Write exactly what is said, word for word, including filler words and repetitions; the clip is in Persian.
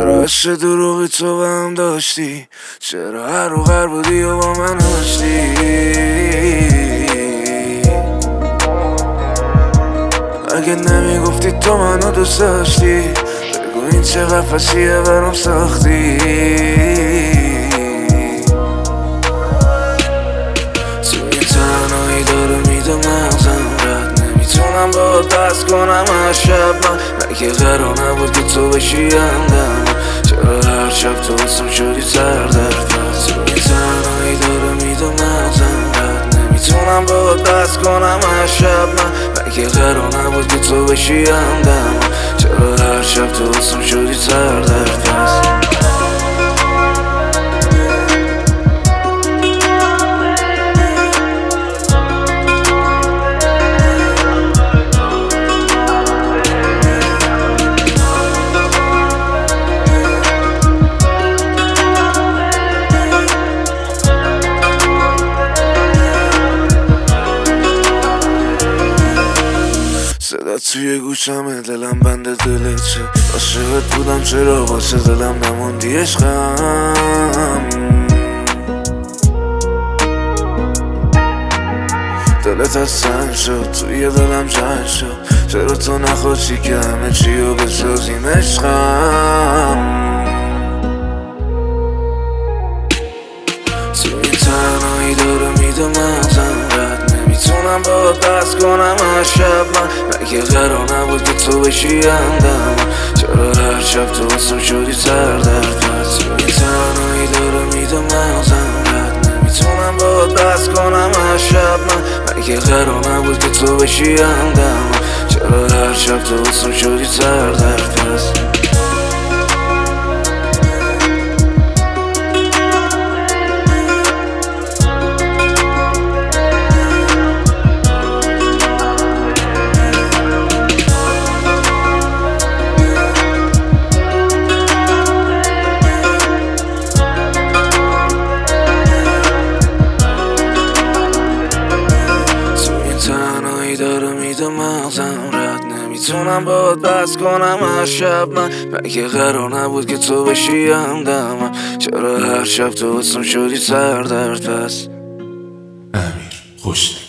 چرا عشق دروغی تو به هم داشتی؟ چرا هر و هر بودی و با من آشتی؟ اگه نمیگفتی تو منو دوست داشتی، بگو این چه قفصیه برام ساختی. تو این تنهایی داره میده مغزم رد نمیتونم باهات بس کنم هر شب. من مگه قرار نبود که تو بشی همدم؟ چرا هر شب تو اسم شدی سر در پس؟ تو این تنهایی داره میده مغزم رد نمیتونم باهات بس کنم هر شب. من مگه قرار نبود که تو بشی همدم؟ چرا هر شب تو اسم شدی سر در پس؟ صدا توی گوشمه، دلم بند دلت چه عاشقت بودم، چرا واسه دلم نموندی عشقم؟ دلت از سنگ شد، توی دلم جنگ شد، چرا تو نخواستی که همه چی رو بسازیم عشقم؟ تو این تنهایی داره میده مغزم رد نمیتونم باهات بس کنم هر شب. من مگه قرار نبود که تو بشی همدم؟ چرا هر شب تو اسم شدی سر در پس؟ تو این تنهایی داره میده مغزم رد نمیتونم باهات بس کنم هر شب. من مگه قرار نبود که تو بشی همدم؟ چرا هر شب تو اسم شدی سر در پس؟ داره میده مغزم رد نمیتونم باهات بس کنم هر شب. من مگه قرار نبود که تو بشی همدم؟ چرا هر شب تو اسم شدی سر در پس؟ امیر خوش